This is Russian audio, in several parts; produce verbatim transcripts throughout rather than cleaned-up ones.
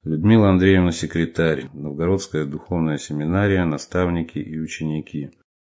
Людмила Андреевна секретарь, Новгородская духовная семинария, наставники и ученики.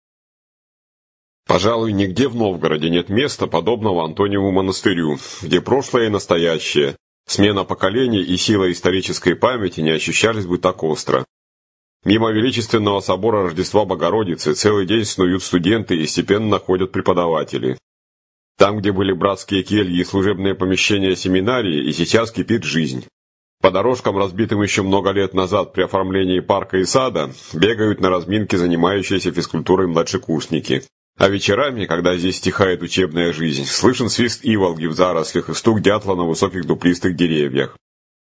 Пожалуй, нигде в Новгороде нет места, подобного Антониеву монастырю, где прошлое и настоящее, смена поколений и сила исторической памяти не ощущались бы так остро. Мимо величественного собора Рождества Богородицы целый день снуют студенты и степенно находят преподаватели. Там, где были братские кельи и служебные помещения семинарии, и сейчас кипит жизнь. По дорожкам, разбитым еще много лет назад при оформлении парка и сада, бегают на разминке занимающиеся физкультурой младшекурсники. А вечерами, когда здесь стихает учебная жизнь, слышен свист иволги в зарослях и стук дятла на высоких дуплистых деревьях.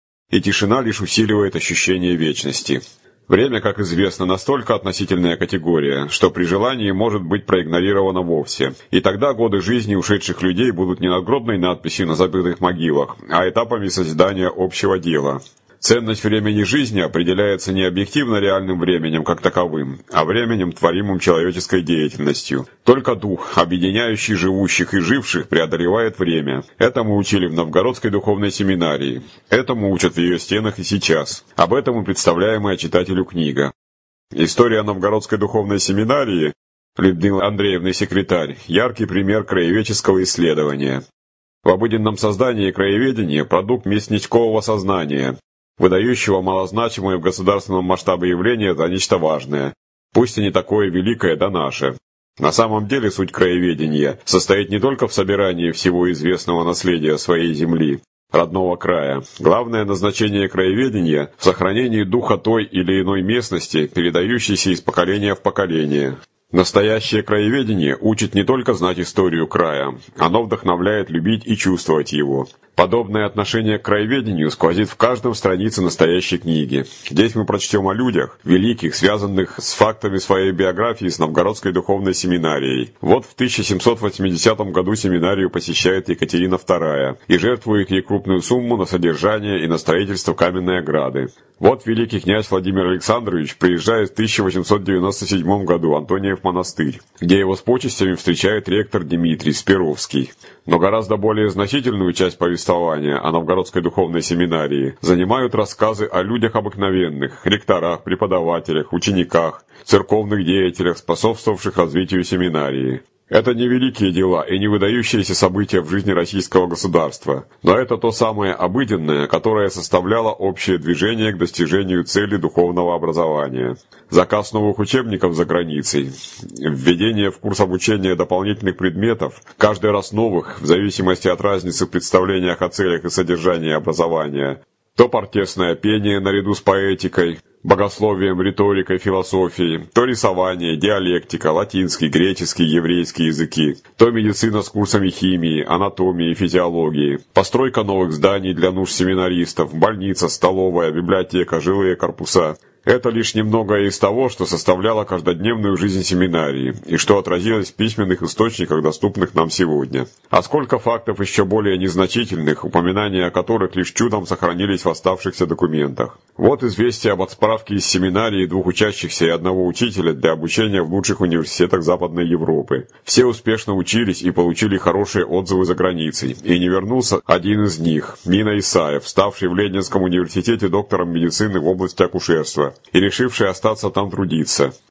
И тишина лишь усиливает ощущение вечности. Время, как известно, настолько относительная категория, что при желании может быть проигнорировано вовсе. И тогда годы жизни ушедших людей будут не надгробной надписью на забытых могилах, а этапами созидания общего дела. Ценность времени жизни определяется не объективно реальным временем как таковым, а временем, творимым человеческой деятельностью. Только дух, объединяющий живущих и живших, преодолевает время. Этому учили в Новгородской духовной семинарии. Этому учат в ее стенах и сейчас. Об этом и представляемая читателю книга. История Новгородской духовной семинарии, Людмилы Андреевны секретарь, яркий пример краеведческого исследования. В обыденном создании краеведения продукт местничкового сознания, выдающего малозначимое в государственном масштабе явление за нечто важное, пусть и не такое великое, да наше. На самом деле суть краеведения состоит не только в собирании всего известного наследия своей земли, родного края. Главное назначение краеведения в сохранении духа той или иной местности, передающейся из поколения в поколение. Настоящее краеведение учит не только знать историю края, оно вдохновляет любить и чувствовать его. Подобное отношение к краеведению сквозит в каждом странице настоящей книги. Здесь мы прочтем о людях, великих, связанных с фактами своей биографии с Новгородской духовной семинарией. Вот в тысяча семьсот восьмидесятом году семинарию посещает Екатерина вторая и жертвует ей крупную сумму на содержание и на строительство каменной ограды. Вот великий князь Владимир Александрович приезжает в тысяча восемьсот девяносто седьмом году в Антониев монастырь, где его с почестями встречает ректор Дмитрий Спировский. Но гораздо более значительную часть повествования о Новгородской духовной семинарии занимают рассказы о людях обыкновенных, ректорах, преподавателях, учениках, церковных деятелях, способствовавших развитию семинарии. Это не великие дела и не выдающиеся события в жизни российского государства, но это то самое обыденное, которое составляло общее движение к достижению цели духовного образования. Заказ новых учебников за границей, введение в курс обучения дополнительных предметов, каждый раз новых, в зависимости от разницы в представлениях о целях и содержании образования, то партесное пение наряду с поэтикой, богословием, риторикой, философией, то рисование, диалектика, латинский, греческий, еврейский языки, то медицина с курсами химии, анатомии, физиологии, постройка новых зданий для нужд семинаристов, больница, столовая, библиотека, жилые корпуса. Это лишь немногое из того, что составляло каждодневную жизнь семинарии, и что отразилось в письменных источниках, доступных нам сегодня. А сколько фактов еще более незначительных, упоминания о которых лишь чудом сохранились в оставшихся документах. Вот известие об отсправке из семинарии двух учащихся и одного учителя для обучения в лучших университетах Западной Европы. Все успешно учились и получили хорошие отзывы за границей, и не вернулся один из них, Мина Исаев, ставший в Ленинском университете доктором медицины в области акушерства и решивший остаться там трудиться.